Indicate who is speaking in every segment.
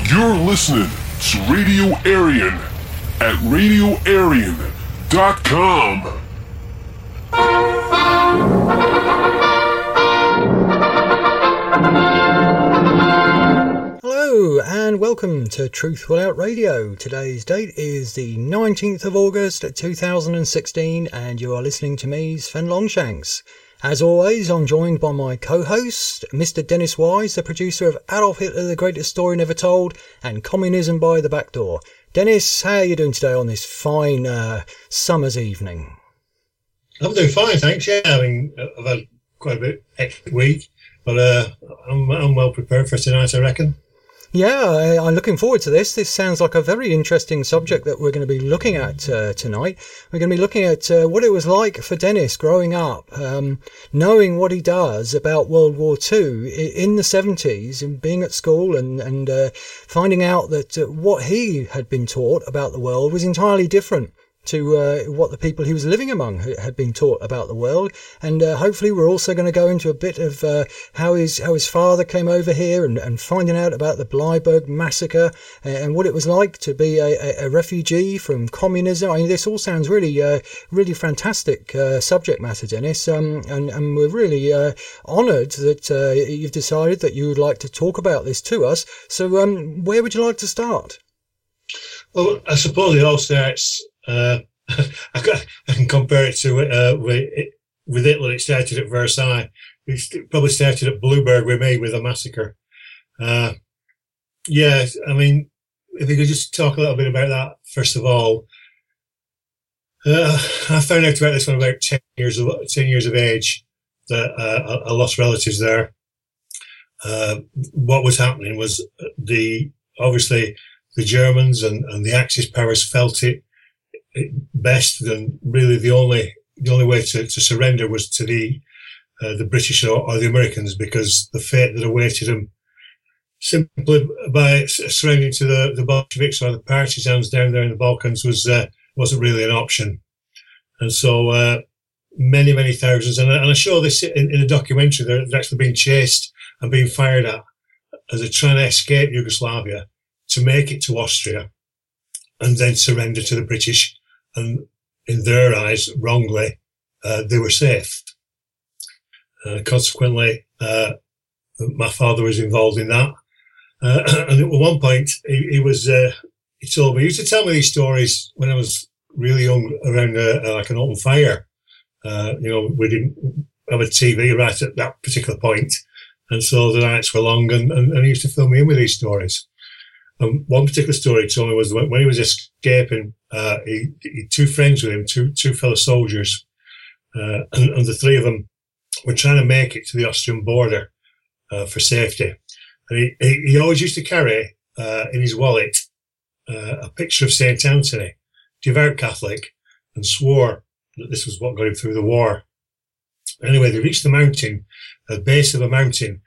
Speaker 1: You're listening to Radio Aryan at RadioAryan.com.
Speaker 2: Hello and welcome to Truth Without Radio. Today's date is the 19th of August 2016 and you are listening to me, Sven Longshanks. As always, I'm joined by my co-host, Mr. Dennis Wise, the producer of Adolf Hitler, The Greatest Story Never Told, and Communism by the Back Door. Dennis, how are you doing today on this fine summer's evening?
Speaker 3: I'm doing fine, thanks. Yeah, I mean, I've had quite a bit hectic week, but I'm well prepared for tonight, I reckon.
Speaker 2: Yeah, I'm looking forward to this. This sounds like a very interesting subject that we're going to be looking at tonight. We're going to be looking at what it was like for Dennis growing up, knowing what he does about World War II in the 70s and being at school and finding out that what he had been taught about the world was entirely different to what the people he was living among had been taught about the world. And hopefully we're also going to go into a bit of how his father came over here and finding out about the Bleiburg massacre and what it was like to be a refugee from communism. I mean, this all sounds really really fantastic subject matter, Dennis, and we're really honoured that you've decided that you would like to talk about this to us. So where would you like to start?
Speaker 3: Well, I suppose it all starts... I can compare it to with Hitler. It started at Versailles. It probably started at Bleiburg with me with a massacre. Yeah, I mean, if we could just talk a little bit about that first of all. I found out about this when I was about 10 years of age. That I lost relatives there. What was happening was obviously the Germans and the Axis powers felt it best, and really the only way to surrender was to the British or the Americans, because the fate that awaited them simply by surrendering to the Bolsheviks or the partisans down there in the Balkans wasn't really an option. And so many thousands, and I show this in a documentary, they're actually being chased and being fired at as they're trying to escape Yugoslavia to make it to Austria and then surrender to the British. And in their eyes, wrongly, they were safe. Consequently, my father was involved in that. And at one point, he told me, he used to tell me these stories when I was really young around like an open fire. We didn't have a TV right at that particular point, and so the nights were long, and he used to fill me in with these stories. One particular story he told me was when he was escaping, he had two friends with him, two fellow soldiers, and the three of them were trying to make it to the Austrian border for safety. And he always used to carry in his wallet a picture of St. Anthony, devout Catholic, and swore that this was what got him through the war. Anyway, they reached the mountain, the base of a mountain,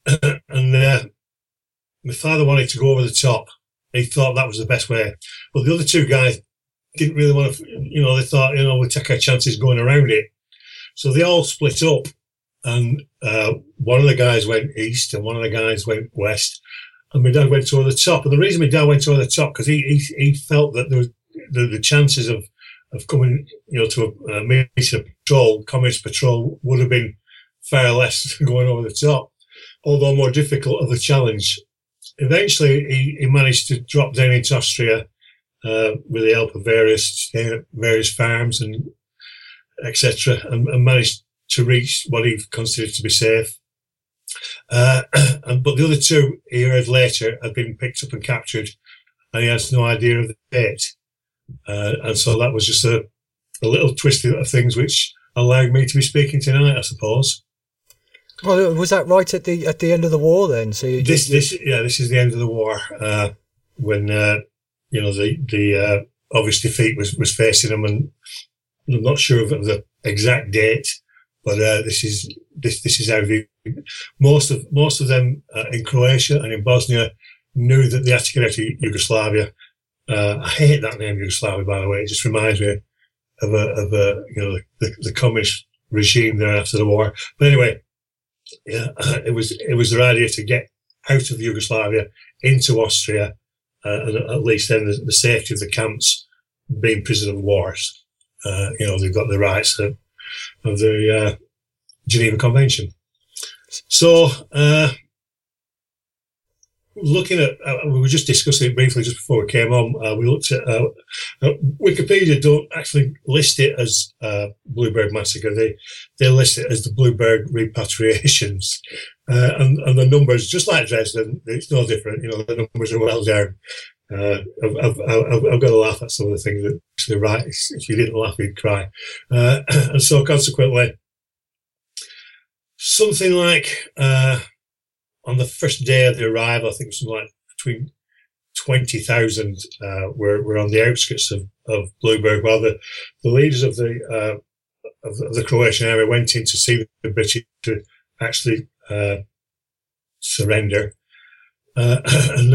Speaker 3: and my father wanted to go over the top. He thought that was the best way. But the other two guys didn't really want to, they thought, we'll take our chances going around it. So they all split up, and one of the guys went east and one of the guys went west, and my dad went over the top. And the reason my dad went over the top, because he felt that there was the chances of coming, to a military patrol, communist patrol, would have been far less going over the top, although more difficult of a challenge. Eventually, he managed to drop down into Austria with the help of various farms and etc., and managed to reach what he considered to be safe. But the other two, he heard later, had been picked up and captured, and he has no idea of the fate. And so that was just a little twist of things which allowed me to be speaking tonight, I suppose.
Speaker 2: Well, was that right at the end of the war then? So
Speaker 3: this is the end of the war, when the obvious defeat was facing them, and I'm not sure of the exact date, but this is how most of them in Croatia and in Bosnia knew that they had to get out of Yugoslavia. I hate that name, Yugoslavia, by the way. It just reminds me of the communist regime there after the war. But anyway. Yeah, it was their idea to get out of Yugoslavia into Austria, and at least then the safety of the camps being prisoner of wars. They've got the rights of the Geneva Convention. So, looking at, we were just discussing it briefly just before we came on. We looked at Wikipedia don't actually list it as Blueberg Massacre. They list it as the Blueberg repatriations, and the numbers, just like Dresden, it's no different. The numbers are well down. I've got to laugh at some of the things that actually right. If you didn't laugh, you'd cry, and so consequently, something like. On the first day of the arrival, I think it was something like between 20,000 were on the outskirts of Blueberg, while the leaders of the Croatian army went in to see the British to actually surrender. And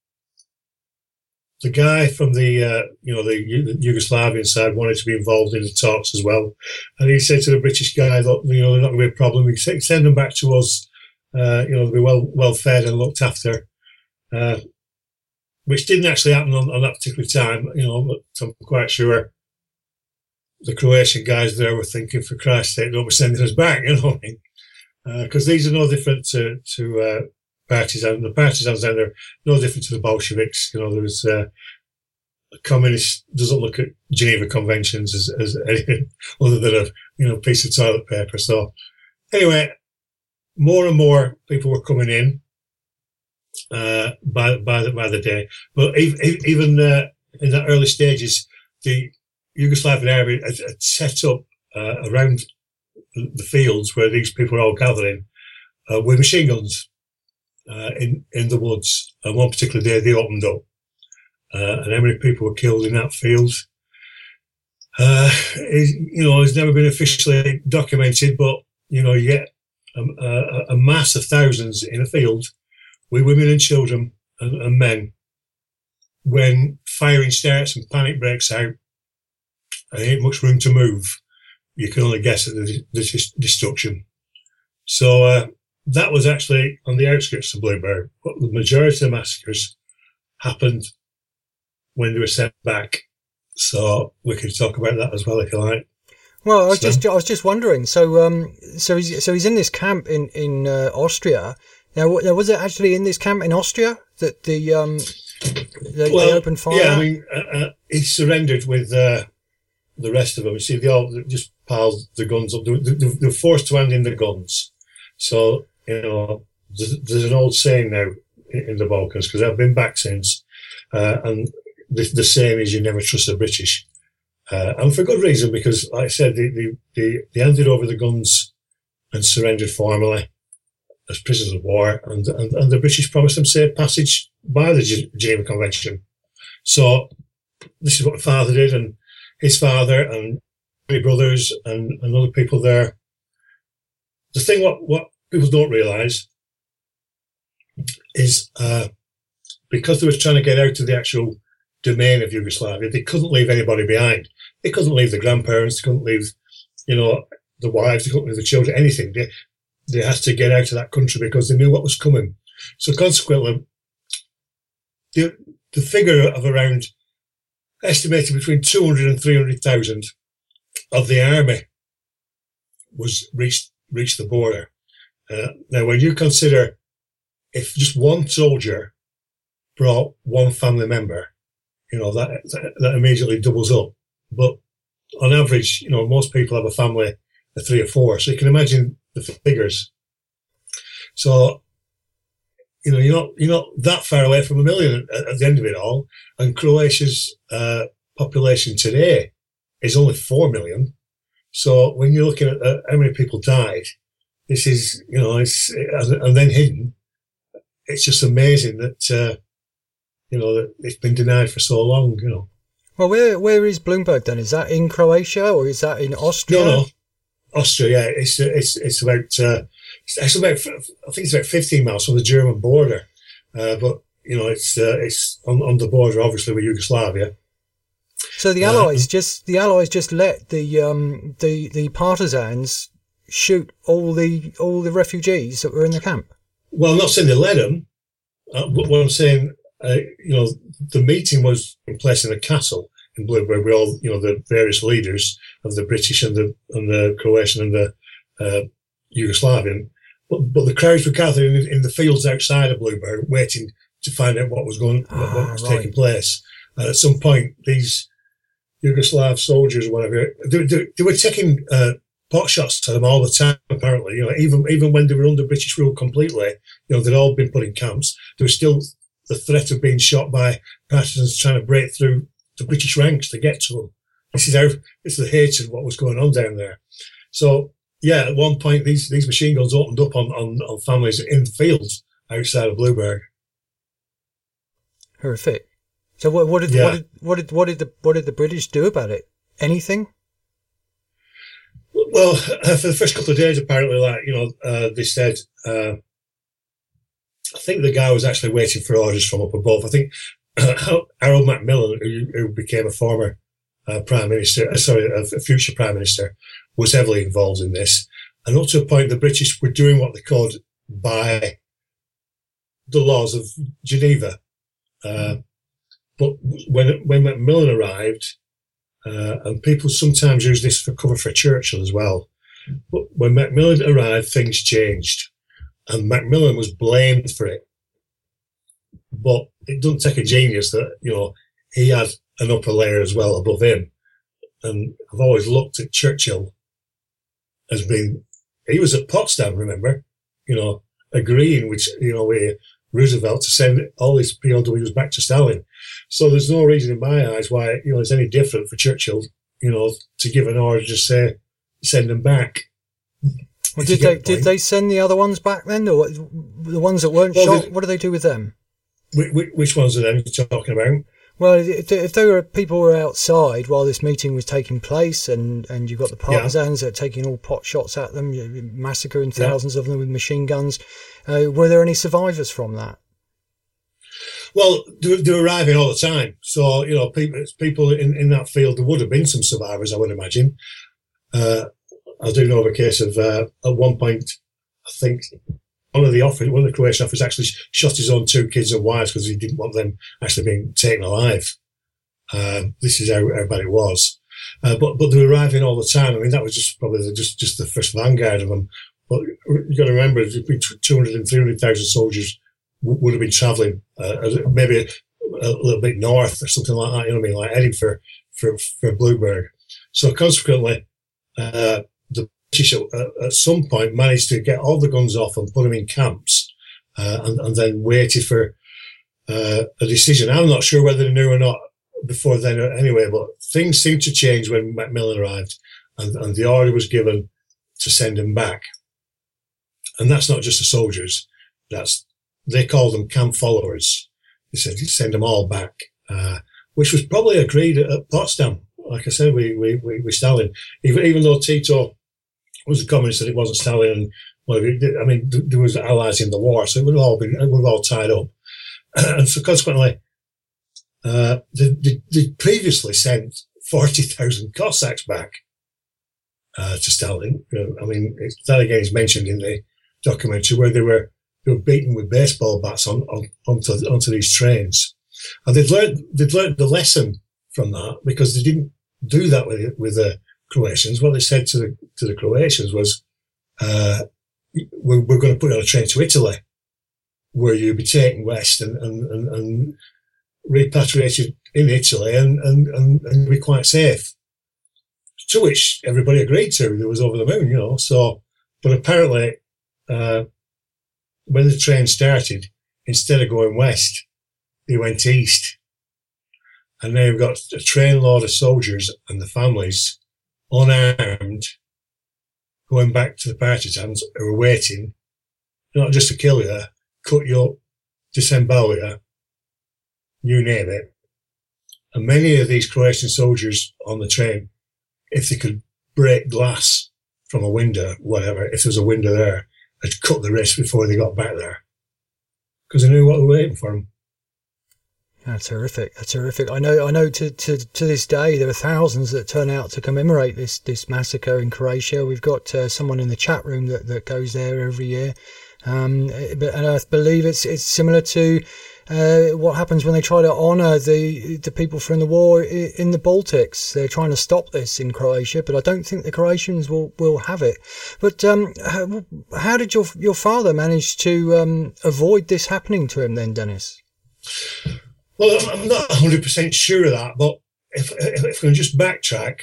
Speaker 3: the guy from the Yugoslavian side wanted to be involved in the talks as well, and he said to the British guy that they're not going to be a problem. He said, send them back to us. They'll be well fed and looked after, which didn't actually happen on that particular time. But I'm quite sure the Croatian guys there were thinking, for Christ's sake, don't be sending us back, because these are no different to partisans. The partisans then are no different to the Bolsheviks. There's a communist doesn't look at Geneva Conventions as anything other than a piece of toilet paper. So anyway. More and more people were coming in by the day, but even in the early stages, the Yugoslavian army had set up around the fields where these people were all gathering with machine guns in the woods. And one particular day, they opened up, and how many people were killed in that field? It's never been officially documented, but you get. A mass of thousands in a field with women and children and men. When firing starts and panic breaks out, and there ain't much room to move, you can only guess at the destruction. So that was actually on the outskirts of Blueberg, but the majority of the massacres happened when they were sent back. So we can talk about that as well if you like.
Speaker 2: Well, I was just wondering. So he's in this camp in Austria. Now, was it actually in this camp in Austria that they opened fire?
Speaker 3: Yeah, I mean, he surrendered with the rest of them. You see, they all just piled the guns up. They were forced to hand in the guns. So there's an old saying now in the Balkans, because I've been back since, and the saying is, you never trust the British. And for good reason, because, like I said, they handed over the guns and surrendered formally as prisoners of war, and the British promised them safe passage by the Geneva Convention. So this is what my father did, and his father, and many brothers, and other people there. The thing what people don't realise is because they were trying to get out of the actual domain of Yugoslavia, they couldn't leave anybody behind. They couldn't leave the grandparents, they couldn't leave, the wives, they couldn't leave the children, anything. They had to get out of that country because they knew what was coming. So consequently, the figure of around, estimated between 200 and 300,000 of the army was reached the border. Now, when you consider if just one soldier brought one family member, that immediately doubles up. But on average, most people have a family of 3 or 4, so you can imagine the figures. So, you're not that far away from 1 million at the end of it all. And Croatia's population today is only 4 million. So when you're looking at how many people died, this is, and then hidden. It's just amazing that, that it's been denied for so long,
Speaker 2: Well, where is Blueberg then? Is that in Croatia or is that in Austria?
Speaker 3: No, Austria. Yeah, it's about I think it's about 15 miles from the German border, but it's on the border, obviously, with Yugoslavia.
Speaker 2: So the Allies just let the partisans shoot all the refugees that were in the camp.
Speaker 3: Well, I'm not saying they let them. what I'm saying, the meeting was in place in a castle in Blueberg with all, the various leaders of the British and the Croatian and the Yugoslavian. But the crowds were gathering in the fields outside of Blueberg, waiting to find out what was taking place. And at some point, these Yugoslav soldiers, or whatever, they were taking pot shots to them all the time. Apparently, even when they were under British rule completely, they'd all been put in camps. There was still the threat of being shot by partisans trying to break through the British ranks to get to them. This is the hatred of what was going on down there. So, yeah, at one point, these machine guns opened up on families in the fields outside of Blueberg.
Speaker 2: Horrific. So what did the British do about it? Anything?
Speaker 3: Well, for the first couple of days, apparently, they said, I think the guy was actually waiting for orders from up above. I think Harold Macmillan, who became a former a future prime minister, was heavily involved in this. And up to a point, the British were doing what they could by the laws of Geneva. But when Macmillan arrived, and people sometimes use this for cover for Churchill as well, but when Macmillan arrived, things changed, and Macmillan was blamed for it. But it doesn't take a genius that he had an upper layer as well above him. And I've always looked at Churchill as being, he was at Potsdam, remember, agreeing with Roosevelt to send all these POWs back to Stalin. So there's no reason in my eyes why, it's any different for Churchill, to give an order, just say, send them back.
Speaker 2: Well, did they send the other ones back then? Or the ones that weren't shot, what do they do with them?
Speaker 3: Which ones are them you're talking about?
Speaker 2: Well, if there were people were outside while this meeting was taking place, and you've got the partisans that are taking all pot shots at them, massacring thousands of them with machine guns, were there any survivors from that?
Speaker 3: Well, they're arriving all the time. So, people in that field, there would have been some survivors, I would imagine. I do know of a case of, at one point, I think one of the Croatian officers actually shot his own 2 kids and wives because he didn't want them actually being taken alive. This is how bad it was. But they were arriving all the time. I mean, that was just probably just the first vanguard of them. But you've got to remember, between 200 and 300,000 soldiers would have been travelling, maybe a little bit north or something like that, like heading for Blueberg. So consequently, the British at some point managed to get all the guns off and put them in camps, and then waited for a decision. I'm not sure whether they knew or not before then anyway, but things seemed to change when Macmillan arrived, and the order was given to send them back. And that's not just the soldiers. They called them camp followers. They said, send them all back, which was probably agreed at Potsdam. Like I said, we Stalin, even though Tito was a communist and it wasn't Stalin. And, there was allies in the war, so it would have all tied up. And so consequently, they previously sent 40,000 Cossacks back to Stalin. That again is mentioned in the documentary, where they were beaten with baseball bats onto these trains, and they'd learned the lesson from that, because they didn't do that with the Croatians. What they said to the Croatians was, "We're going to put you on a train to Italy, where you'll be taken west and repatriated in Italy, and be quite safe." To which everybody agreed to. They was over the moon, So, but apparently, when the train started, instead of going west, they went east. And now you've got a trainload of soldiers and the families, unarmed, going back to the partisans who are waiting, not just to kill you, cut you up, disembowel you, you name it. And many of these Croatian soldiers on the train, if they could break glass from a window, whatever, if there was a window there, they'd cut the wrist before they got back there, because they knew what they were waiting for them.
Speaker 2: That's horrific. That's horrific. I know. To this day, there are thousands that turn out to commemorate this massacre in Croatia. We've got someone in the chat room that goes there every year. And I believe it's similar to what happens when they try to honour the people from the war in the Baltics. They're trying to stop this in Croatia, but I don't think the Croatians will have it. But how did your father manage to avoid this happening to him then, Dennis?
Speaker 3: Well, I'm not 100% sure of that, but if we can just backtrack,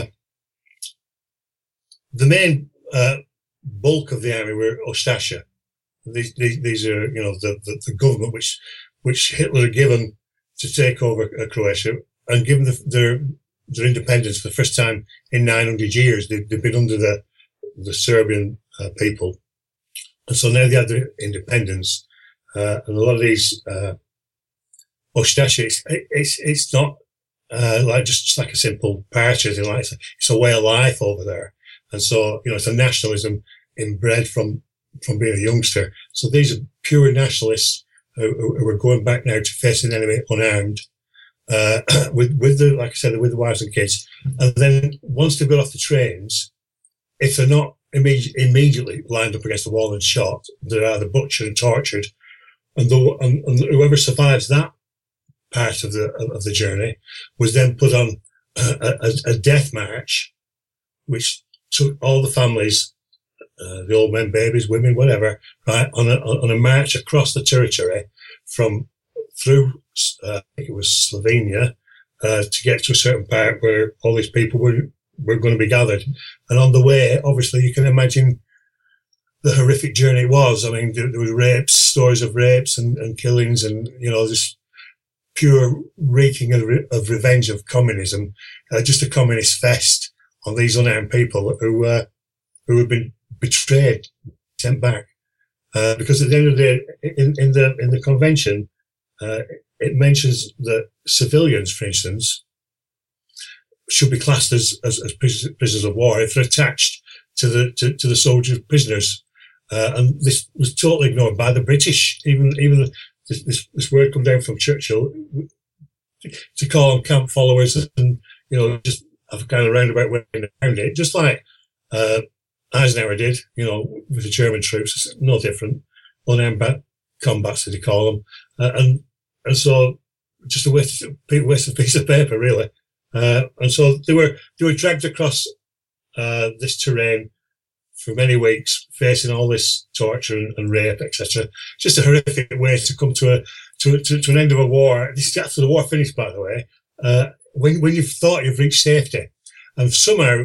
Speaker 3: the main bulk of the army were Ustasha. These are, the government which Hitler had given to take over Croatia and given their independence for the first time in 900 years. They've been under the Serbian people, and so now they have their independence. And a lot of these Ustasha, it's not like just like a simple party. It's a way of life over there, and so it's a nationalism inbred from being a youngster. So these are pure nationalists who are going back now to face an enemy unarmed, with the wives and kids. And then once they've got off the trains, if they're not immediately lined up against the wall and shot, they're either butchered and tortured. And whoever survives that part of the journey was then put on a death march, which took all the families, the old men, babies, women, whatever, right, on a march across the territory through I think it was Slovenia, to get to a certain part where all these people were going to be gathered. And on the way, obviously, you can imagine the horrific journey it was. I mean, there was rapes, stories of rapes and killings, and just pure wreaking of revenge of communism, just a communist fest on these unarmed people who had been betrayed, sent back, because at the end of the day, in the convention, it mentions that civilians, for instance, should be classed as prisoners of war if they're attached to the soldiers, prisoners, and this was totally ignored by the British. Even this word come down from Churchill to call them camp followers, and just have a kind of roundabout way around it, just like Eisenhower did, with the German troops. It's no different. Unarmed combats, as they call them. And so just a waste of piece of paper, really. And so they were dragged across this terrain for many weeks, facing all this torture and rape, etc. Just a horrific way to come to an end of a war. This is after the war finished, by the way, when you've thought you've reached safety. And somehow,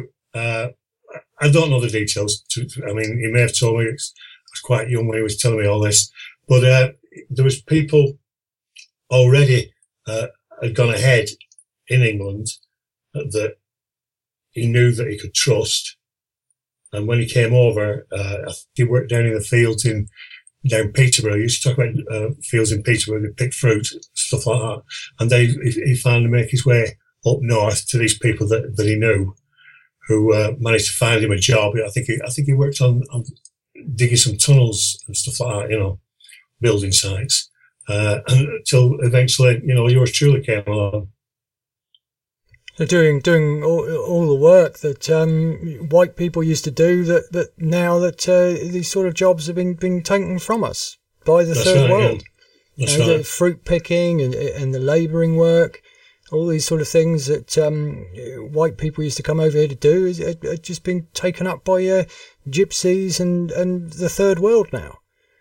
Speaker 3: I don't know the details. I mean, he may have told me. I was quite young when he was telling me all this, but there was people already had gone ahead in England that he knew that he could trust. And when he came over, I think he worked down in the fields down Peterborough. He used to talk about fields in Peterborough. They picked fruit, stuff like that. And he finally made his way up north to these people that he knew, who managed to find him a job. I think he worked on digging some tunnels and stuff like that, building sites, until eventually, yours truly came along.
Speaker 2: They're doing all the work that white people used to do. That now that these sort of jobs have been taken from us by the third world. Yeah. That's right. The fruit picking and the labouring work. All these sort of things that white people used to come over here to do are just been taken up by gypsies and the third world now.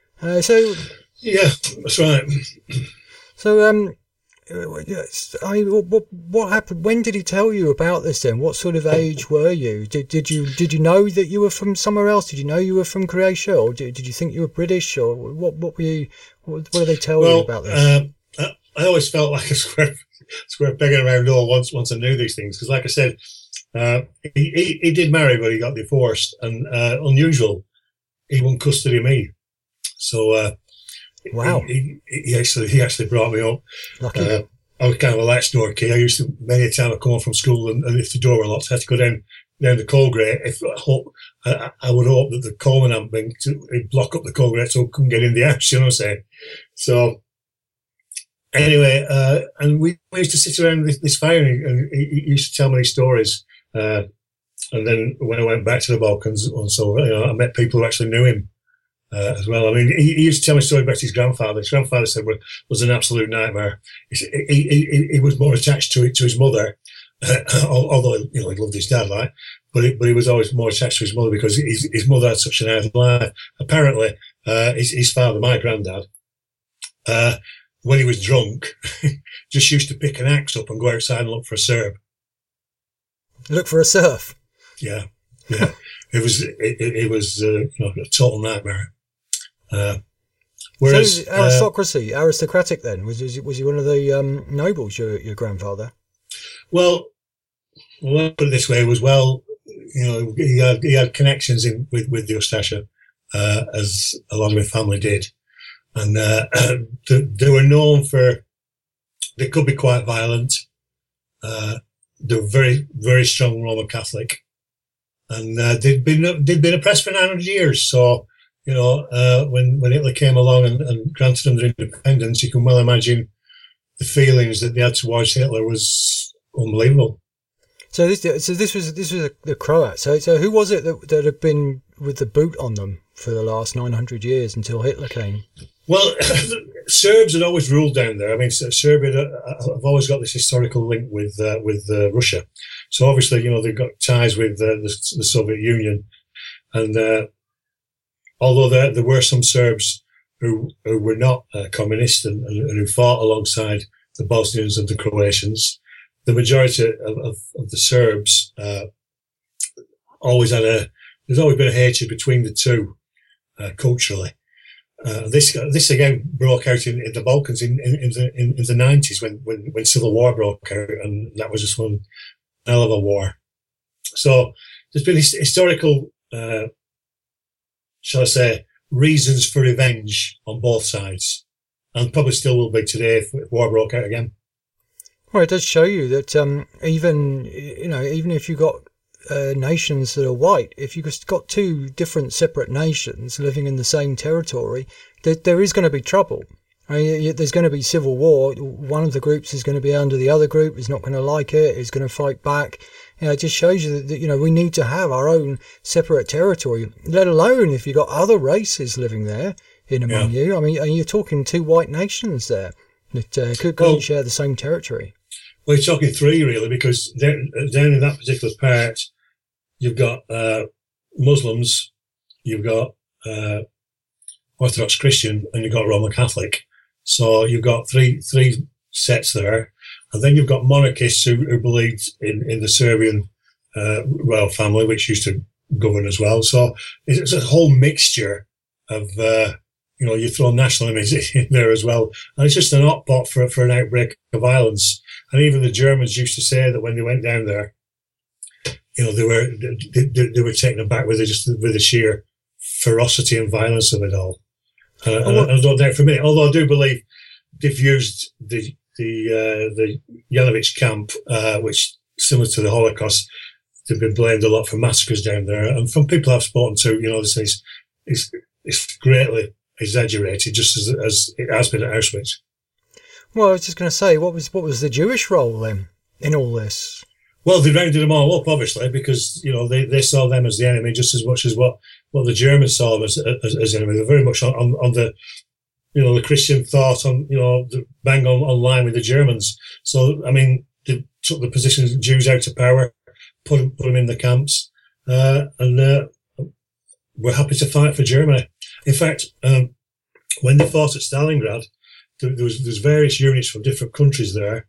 Speaker 3: Yeah, that's right.
Speaker 2: So what happened? When did he tell you about this? Then, what sort of age were you? Did you know that you were from somewhere else? Did you know you were from Croatia, or did you think you were British, or what were you? What did they tell you about this?
Speaker 3: I always felt like a square peg in a round hole once I knew these things, because, like I said, he did marry, but he got divorced, and unusual, he won custody of me. So
Speaker 2: wow,
Speaker 3: he actually brought me up.
Speaker 2: Lucky.
Speaker 3: I was kind of a latch-door kid. I used to, many a time I'd come home from school, and if the door were locked, I had to go down the coal grate. I would hope that the coalman hadn't been to block up the coal grate so I couldn't get in the house, you know what I'm saying? So anyway, and we used to sit around this fire, and he used to tell me these stories. And then when I went back to the Balkans, and so I met people who actually knew him. as well. I mean, he used to tell me a story about his grandfather. His grandfather said was an absolute nightmare. He was more attached to his mother, although he loved his dad, like, but he was always more attached to his mother because his mother had such an hard life. Apparently, his father, my granddad, when he was drunk, just used to pick an axe up and go outside and look for a Serb.
Speaker 2: Look for a surf.
Speaker 3: Yeah. It was a total nightmare. Whereas
Speaker 2: so aristocratic then was he one of the nobles? Your grandfather?
Speaker 3: Well, put it this way: it was he had connections with the Ustasha, as a lot of my family did, and they were known for. They could be quite violent. They were very, very strong Roman Catholic, and they'd been oppressed for 900 years. So, when Hitler came along and granted them their independence, you can well imagine the feelings that they had towards Hitler was unbelievable. So
Speaker 2: this was the Croats. So who was it that had been with the boot on them for the last 900 years until Hitler came?
Speaker 3: Well, Serbs had always ruled down there. I mean, Serbia have always got this historical link with Russia. So obviously, they've got ties with the Soviet Union. And although there were some Serbs who were not communist and who fought alongside the Bosnians and the Croatians, the majority of the Serbs there's always been a hatred between the two culturally. This again broke out in the Balkans in the 90s when civil war broke out, and that was just one hell of a war. So there's been historical, shall I say, reasons for revenge on both sides, and probably still will be today if war broke out again.
Speaker 2: Well, it does show you that even if you've got nations that are white, if you've got two different separate nations living in the same territory, there is going to be trouble. I mean, there's going to be civil war. One of the groups is going to be under the other group, is not going to like it, is going to fight back. It just shows you that we need to have our own separate territory, let alone if you've got other races living there in among you. I mean, you're talking two white nations there that couldn't share the same territory.
Speaker 3: Well, you're talking three, really, because down in that particular part, you've got Muslims, you've got Orthodox Christian, and you've got Roman Catholic. So you've got three sets there. And then you've got monarchists who believed in the Serbian royal family, which used to govern as well. So it's a whole mixture of, you throw national images in there as well. And it's just an hot pot for an outbreak of violence. And even the Germans used to say that when they went down there, they were taken aback with the sheer ferocity and violence of it all. And I don't doubt for a minute, although I do believe they've used the Yanovich camp, which similar to the Holocaust, they've been blamed a lot for massacres down there. And from people I've spoken to, they say it's greatly exaggerated, just as it has been at Auschwitz.
Speaker 2: Well, I was just going to say, what was the Jewish role then in all this?
Speaker 3: Well, they rounded them all up, obviously, because they saw them as the enemy just as much as what the Germans saw them as enemy. They're very much on the the Christian thought on the bang on line with the Germans. So I mean, they took the position of Jews out of power, put them in the camps, and were happy to fight for Germany. In fact, when they fought at Stalingrad, there's various units from different countries there.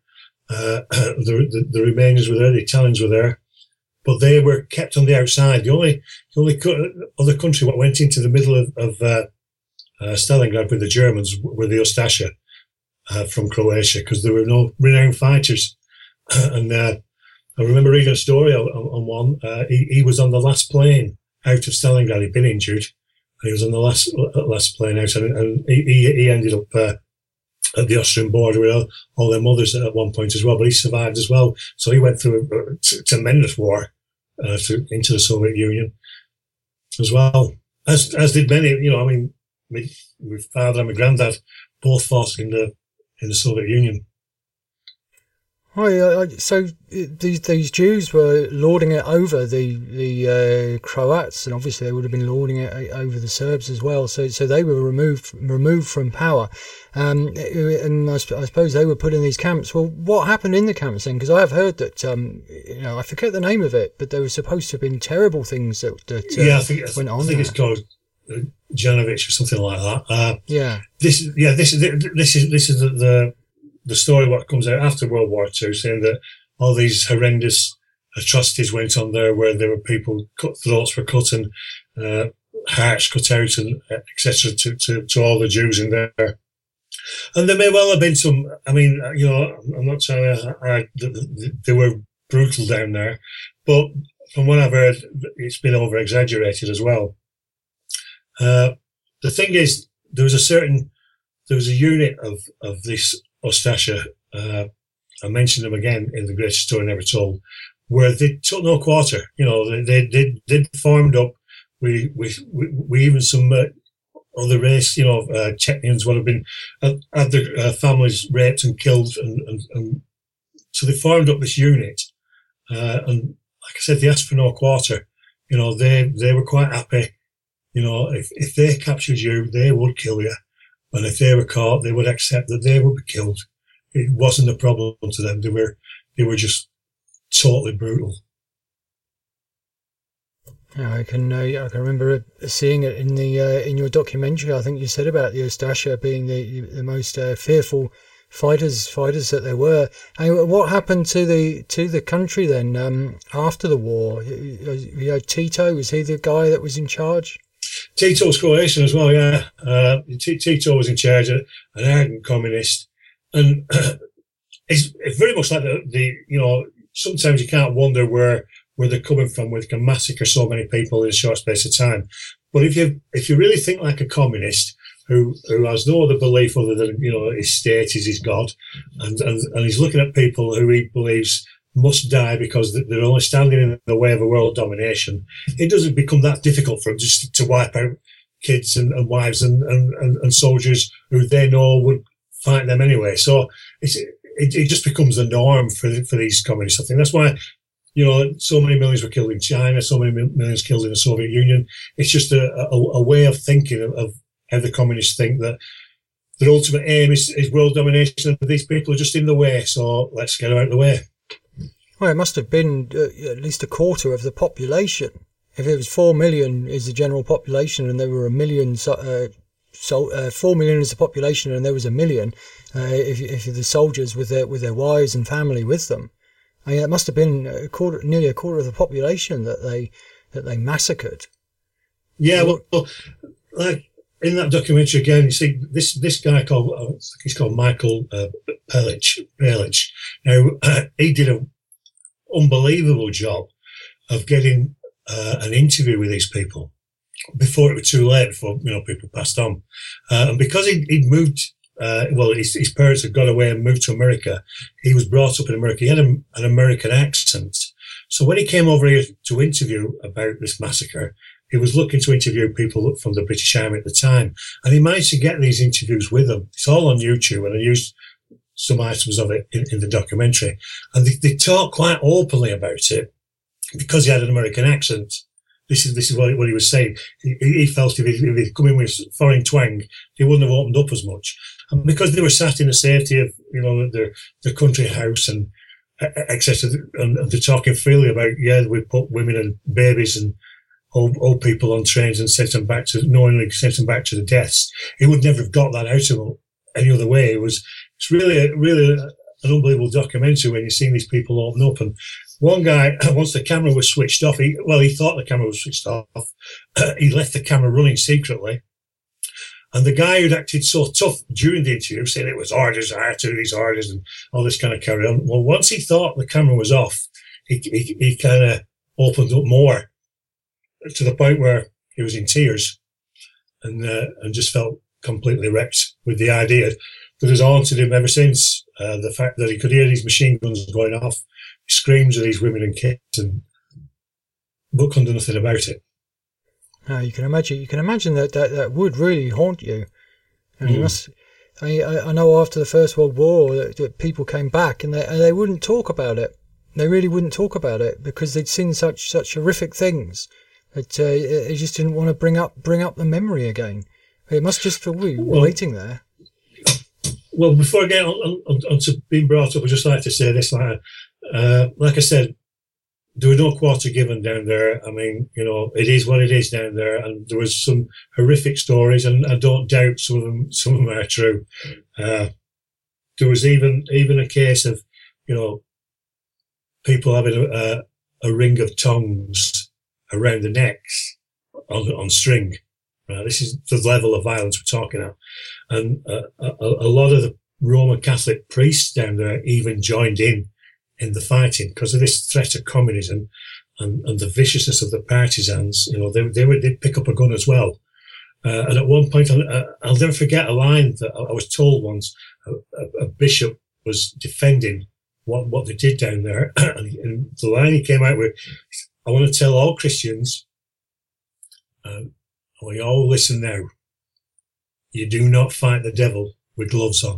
Speaker 3: The Romanians were there, the Italians were there, but they were kept on the outside. The only other country that went into the middle of Stalingrad with the Germans were the Ustasha from Croatia, because there were no renowned fighters. And I remember reading a story on one. He was on the last plane out of Stalingrad. He'd been injured, and he was on the last plane out, and he ended up at the Austrian border with all their mothers at one point as well, but he survived as well. So he went through a tremendous war into the Soviet Union as well, as did many. My father and my granddad both fought in the Soviet Union.
Speaker 2: So these Jews were lording it over the Croats, and obviously they would have been lording it over the Serbs as well. So they were removed from power, and I suppose they were put in these camps. Well, what happened in the camps then? Because I have heard that I forget the name of it, but there were supposed to have been terrible things that went on.
Speaker 3: I think it's called Janovich or something like that. This is the story what comes out after World War II, saying that all these horrendous atrocities went on there, where there were people throats were cut and hearts cut out and etc. to all the Jews in there. And there may well have been some. I mean, I'm not saying they were brutal down there, but from what I've heard, it's been over exaggerated as well. The thing is, there was a unit of this Ustasha, I mentioned them again in The Greatest Story Never Told, where they took no quarter. They formed up. We even some other race, Chechens would have been had their families raped and killed, and so they formed up this unit. And like I said, they asked for no quarter. They were quite happy. If they captured you, they would kill you. And if they were caught, they would accept that they would be killed. It wasn't a problem to them. They were just totally brutal.
Speaker 2: Yeah, I can remember seeing it in in your documentary. I think you said about the Ustasha being the most fearful fighters that there were. And what happened to the country then after the war? You had Tito. Was he the guy that was in charge?
Speaker 3: Tito's Croatian as well, yeah. Tito was in charge, an ardent communist, and it's very much like sometimes you can't wonder where they're coming from, where they can massacre so many people in a short space of time. But if you really think like a communist who has no other belief other than his state is his god, and he's looking at people who he believes must die because they're only standing in the way of a world domination, it doesn't become that difficult for them just to wipe out kids and wives and soldiers who they know would fight them anyway. So it just becomes the norm for these communists. I think that's why so many millions were killed in China, so many millions killed in the Soviet Union. It's just a way of thinking of how the communists think that their ultimate aim is world domination, and these people are just in the way. So let's get them out of the way.
Speaker 2: Well, it must have been at least a quarter of the population. If it was 4 million is the general population, and there were 1 million, 4 million is the population, and there was 1 million. If the soldiers with their wives and family with them, I mean, it must have been nearly a quarter of the population that they massacred. Yeah,
Speaker 3: well, like in that documentary again, you see this guy called he's called Michael Perlich. Now he did an unbelievable job of getting an interview with these people before it was too late, before people passed on, and because he'd moved. His parents had gone away and moved to America. He was brought up in America. He had an American accent. So when he came over here to interview about this massacre, he was looking to interview people from the British Army at the time. And he managed to get these interviews with them. It's all on YouTube, and I used some items of it in the documentary. And they talk quite openly about it because he had an American accent. This is what he was saying. He felt if he'd come in with foreign twang, he wouldn't have opened up as much. And because they were sat in the safety of their country house and etc., and they're talking freely about we put women and babies and old people on trains and knowingly sent them back to the deaths. He would never have got that out of them any other way. It's really an unbelievable documentary when you're seeing these people open up. And one guy, once the camera was switched off, he thought the camera was switched off. He left the camera running secretly. And the guy who'd acted so tough during the interview, saying it was orders, I had to do these orders and all this kind of carry on. Well, once he thought the camera was off, he kind of opened up more to the point where he was in tears and just felt completely wrecked with the idea that has haunted him ever since. The fact that he could hear these machine guns going off, screams of these women and kids, but couldn't do nothing about it.
Speaker 2: You can imagine that would really haunt you, and I know after the First World War that people came back and they wouldn't talk about it. They really wouldn't talk about it because they'd seen such horrific things that they just didn't want to bring up the memory again. It must just be waiting there.
Speaker 3: Well, before I get on to being brought up, I'd just like to say this. Like I said, there were no quarter given down there. I mean, it is what it is down there, and there was some horrific stories, and I don't doubt some of them are true. There was even a case of, people having a ring of tongs around the necks on string. This is the level of violence we're talking about. And a lot of the Roman Catholic priests down there even joined in the fighting because of this threat of communism and the viciousness of the partisans. They'd pick up a gun as well. And at one point, I'll never forget a line that I was told once. A bishop was defending what they did down there. And the line he came out with, I want to tell all Christians, we all listen now, you do not fight the devil with gloves on.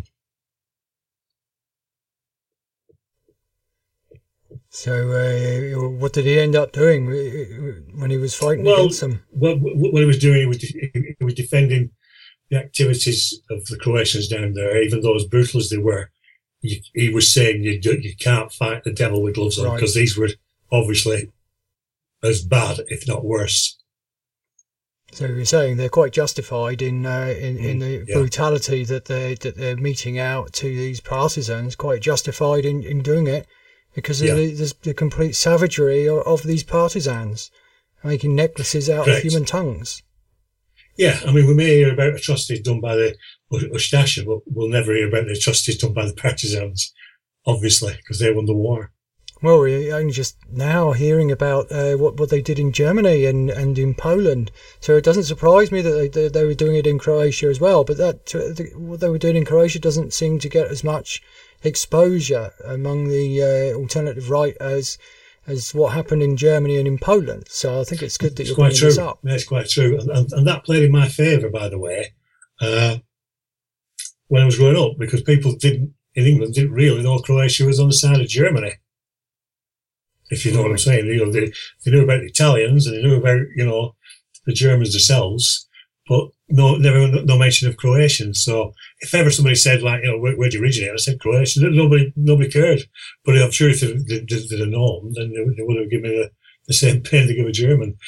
Speaker 2: So what did he end up doing when he was fighting against them?
Speaker 3: Well, what he was doing, he was defending the activities of the Croatians down there, even though as brutal as they were. He was saying you can't fight the devil with gloves on, because these were obviously as bad, if not worse.
Speaker 2: So you're saying they're quite justified in the brutality that they're meting out to these partisans, quite justified in doing it because of the complete savagery of these partisans, making necklaces out of human tongues.
Speaker 3: Yeah, I mean, we may hear about atrocities done by the Ustasha, but we'll never hear about the atrocities done by the partisans, obviously, because they won the war.
Speaker 2: Well, we're only just now hearing about what they did in Germany and in Poland. So it doesn't surprise me that they were doing it in Croatia as well. But what they were doing in Croatia doesn't seem to get as much exposure among the alternative right as what happened in Germany and in Poland. So I think it's good that you're bringing this up.
Speaker 3: Yeah, it's quite true. And that played in my favour, by the way, when I was growing up, because people in England didn't really know Croatia was on the side of Germany. If you know what I'm saying. They knew about the Italians and they knew about, the Germans themselves, but no mention of Croatians. So if ever somebody said, like, where'd you originate? I said Croatia. Nobody cared. But I'm sure if they'd have known, then they would have given me the same pain they give a German.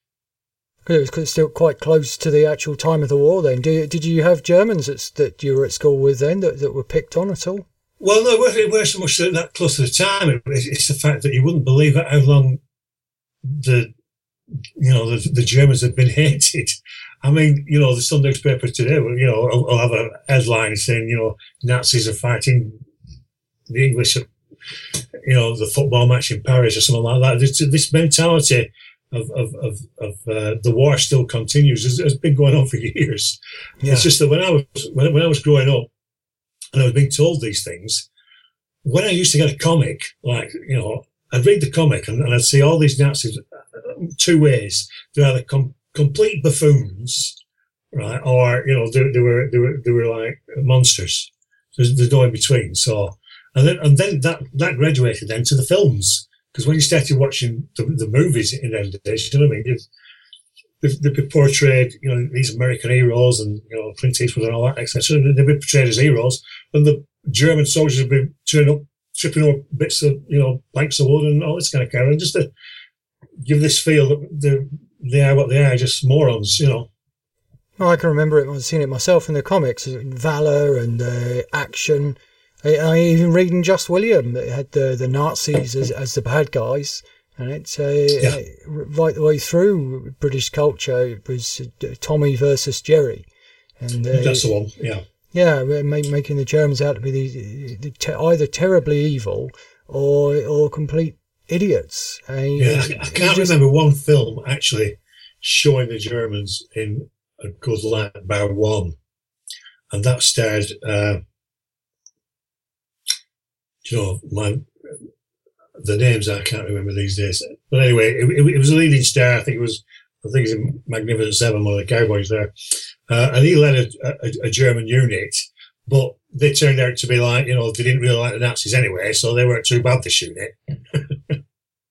Speaker 2: It was still quite close to the actual time of the war then. Did you have Germans that you were at school with then that were picked on at all?
Speaker 3: Well, no, it wasn't so much that close to the time. It's the fact that you wouldn't believe how long the Germans had been hated. I mean, the Sunday newspaper today, will have a headline saying, Nazis are fighting the English at, the football match in Paris or something like that. This mentality of the war still continues has been going on for years. Yeah. It's just that when I was growing up, and I was being told these things, when I used to get a comic, like, I'd read the comic and I'd see all these Nazis two ways. They're either complete buffoons, right, or, they were like monsters. There's no in between. So, and then that graduated then to the films. Because when you started watching the movies in them days, you know what I mean? They'd be portrayed, these American heroes and, Clint Eastwood and all that, etc. They'd be portrayed as heroes. And the German soldiers would be tripping over bits of, planks of wood and all this kind of carry. And just to give this feel that they are what they are, just morons, Well,
Speaker 2: I can remember it. I've seen it myself in the comics, valor and action. I even reading Just William, it had the Nazis as the bad guys. And it's right the way through British culture. It was Tommy versus Jerry, and
Speaker 3: that's the one. Yeah,
Speaker 2: making the Germans out to be either terribly evil or complete idiots.
Speaker 3: I can't remember one film actually showing the Germans in a good light, bar one, and that starred, the names I can't remember these days. But anyway, it was a leading star. I think it was in Magnificent Seven, one of the cowboys there. And he led a German unit but they turned out to be like, they didn't really like the Nazis anyway, so they weren't too bad to shoot it.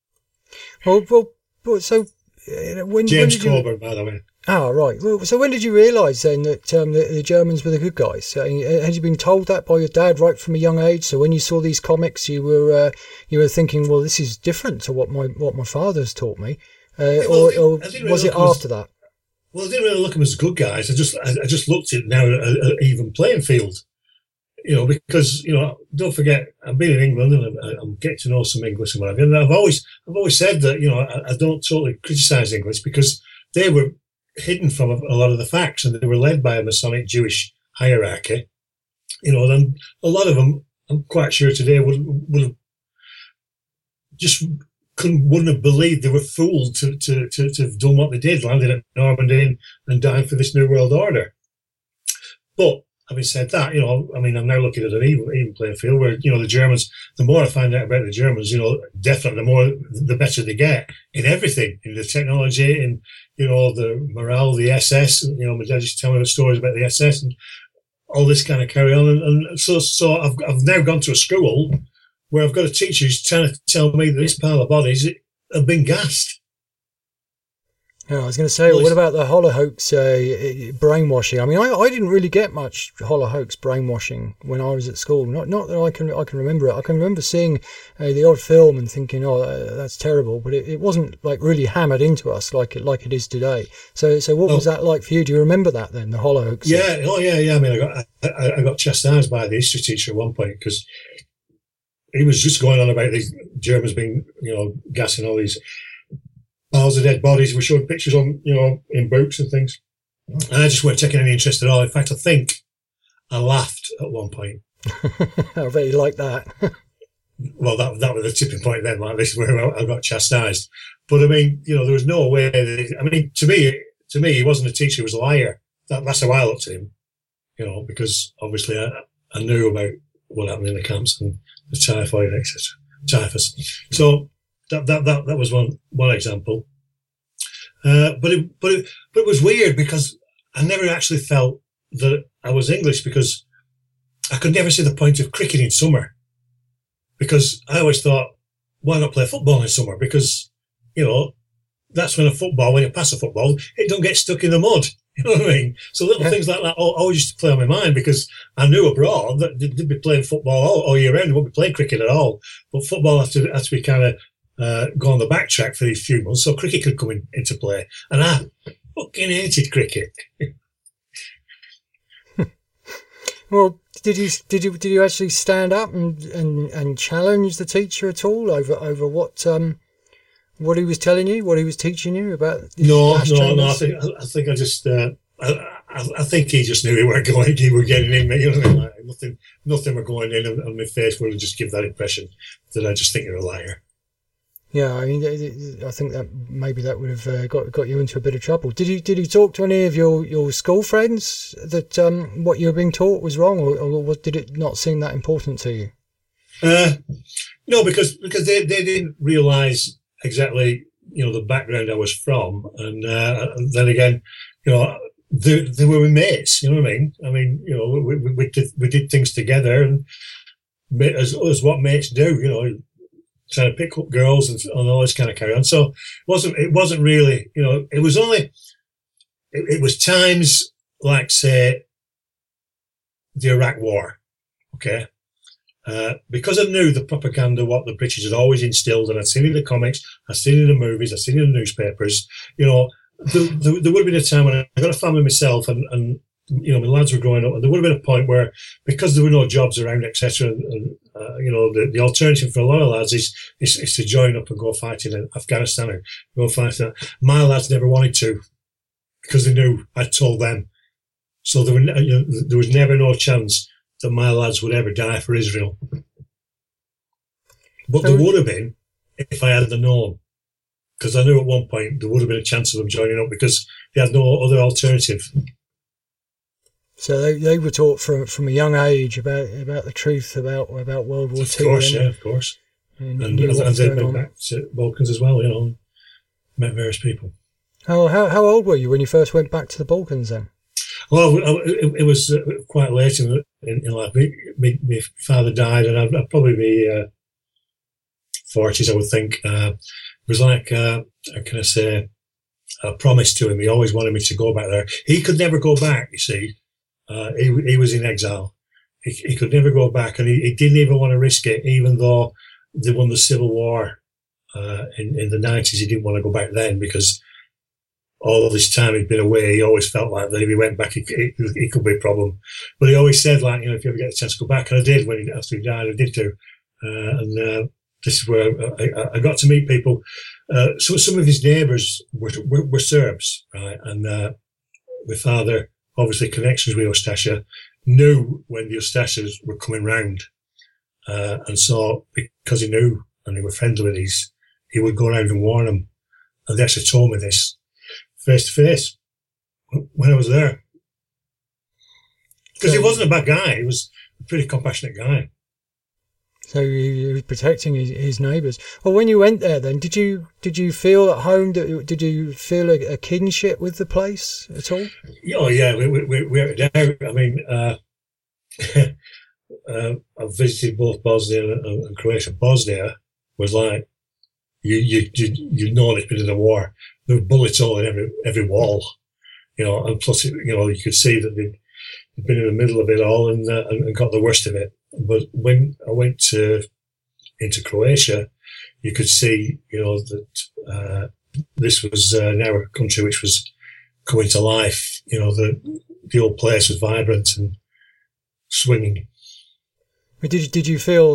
Speaker 2: Well, so when
Speaker 3: James
Speaker 2: did you...
Speaker 3: Coburn, by the way.
Speaker 2: Ah, right. Well, so when did you realise then that the Germans were the good guys? Had you been told that by your dad right from a young age? So when you saw these comics, you were thinking, well, this is different to what my father's taught me, or was it after that?
Speaker 3: Well, I didn't really look at them as good guys. I just looked at now an even playing field, because don't forget, I've been in England and I'm getting to know some English and whatever. And I've always said that I don't totally criticise English because they were hidden from a lot of the facts, and they were led by a Masonic Jewish hierarchy. Then a lot of them, I'm quite sure today would have just wouldn't have believed they were fooled to have done what they did, landed at Normandy and dying for this New World Order. But having said that, I'm now looking at an even playing field where, the Germans, the more I find out about the Germans, definitely the better they get in everything, in the technology, in, the morale, the SS. My dad used to tell me the stories about the SS and all this kind of carry on. And so I've now gone to a school where I've got a teacher who's trying to tell me that this pile of bodies have been gassed.
Speaker 2: Yeah, I was going to say, what about the Holocaust brainwashing? I mean, I didn't really get much Holocaust brainwashing when I was at school. Not that I can remember it. I can remember seeing the odd film and thinking, oh, that's terrible, but it wasn't like really hammered into us like it is today. So what was that like for you? Do you remember that then, the Holocaust?
Speaker 3: Yeah, yeah. I mean, I got chastised by the history teacher at one point because he was just going on about these Germans being, gassing all these piles of dead bodies. We showed pictures on, in books and things. And I just weren't taking any interest at all. In fact, I think I laughed at one point.
Speaker 2: I bet you like that.
Speaker 3: Well, that was the tipping point then, like this, where I got chastised. But I mean, there was no way. To me, he wasn't a teacher; he was a liar. That's how I looked at him. Because obviously I knew about what happened in the camps and the typhoid, etc., typhus. So that was one example. But it was weird because I never actually felt that I was English because I could never see the point of cricket in summer. Because I always thought, why not play football in summer? Because, that's when you pass a football, it don't get stuck in the mud. You know what I mean? So little things like that always used to play on my mind because I knew abroad that they'd be playing football all year round. They won't be playing cricket at all. But football has to be kind of go on the backtrack for these few months so cricket could come into play. And I fucking hated cricket.
Speaker 2: Well, did you actually stand up and challenge the teacher at all over what he was telling you, what he was teaching you about?
Speaker 3: No. I think I just I think he just knew he weren't going. He were getting in. You know what I mean? Like, nothing were going in, and my face would just give that impression that I just think you're a liar.
Speaker 2: Yeah, I mean, I think that maybe that would have got you into a bit of trouble. Did you talk to any of your school friends that what you were being taught was wrong, or did it not seem that important to you?
Speaker 3: No, because they didn't realise exactly the background I was from, and then again, they were my mates. You know what I mean? I mean, we did things together, and as what mates do. Trying to pick up girls and all this kind of carry on. So it wasn't really, it was only, it was times like, say, the Iraq War. Okay. Because I knew the propaganda, what the British had always instilled, and I'd seen it in the comics, I'd seen it in the movies, I'd seen it in the newspapers, there would have been a time when I got a family myself and my lads were growing up, and there would have been a point where, because there were no jobs around, etc., and the alternative for a lot of lads is to join up and go fight in Afghanistan or go fight. My lads never wanted to because they knew I'd told them. So there was never no chance that my lads would ever die for Israel. But there would have been if I hadn't known, because I knew at one point there would have been a chance of them joining up because they had no other alternative.
Speaker 2: So they were taught from a young age about the truth about World War II.
Speaker 3: Of course, yeah, of course. And they've been back to Balkans as well, met various people.
Speaker 2: How old were you when you first went back to the Balkans then?
Speaker 3: Well, it was quite late in life. My father died, and I'd probably be 40s, I would think. It was like, how can I say, a promise to him. He always wanted me to go back there. He could never go back, you see. He was in exile. He could never go back, and he didn't even want to risk it, even though they won the Civil War in the 90s. He didn't want to go back then because all of this time he'd been away. He always felt like that if he went back, it could be a problem. But he always said, like, if you ever get a chance to go back, and I did after he died, I did too. This is where I got to meet people. So some of his neighbours were Serbs, right? And my father, obviously connections with Ustasha, knew when the Ustashas were coming round. And so because he knew and they were friendly with these, he would go around and warn them. And they actually told me this face to face when I was there. Because he wasn't a bad guy. He was a pretty compassionate guy.
Speaker 2: So he was protecting his neighbours. Well, when you went there, then did you feel at home? Did you feel a kinship with the place at all?
Speaker 3: Oh yeah, we were there. I mean, I've visited both Bosnia and Croatia. Bosnia was like you know it's been in a war. There were bullets all in every wall, and plus you could see that they'd been in the middle of it all and got the worst of it. But when I went into Croatia, you could see, that this was now a country which was coming to life. The old place was vibrant and swinging.
Speaker 2: Did you feel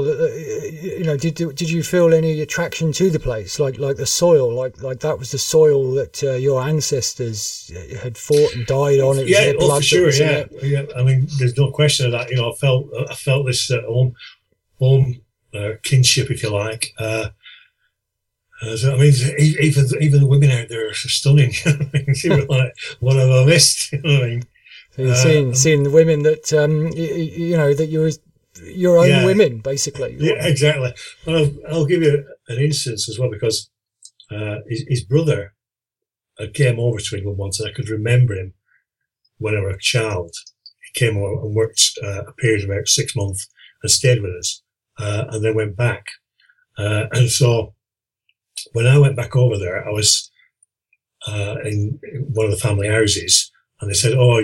Speaker 2: did you feel any attraction to the place, like the soil, like that was the soil that your ancestors had fought and died on? It was their blood,
Speaker 3: for sure, yeah. I mean, there's no question of that. I felt this home kinship, if you like. So, I mean, even the women out there are stunning. She was like, what have I missed? You know what I mean?
Speaker 2: So you're seeing the women that that you were your own women, basically.
Speaker 3: Yeah, exactly. Well, I'll give you an instance as well, because his brother came over to England once, and I could remember him when I was a child. He came over and worked a period of about 6 months and stayed with us, and then went back. And so when I went back over there, I was in one of the family houses, and they said, "Oh,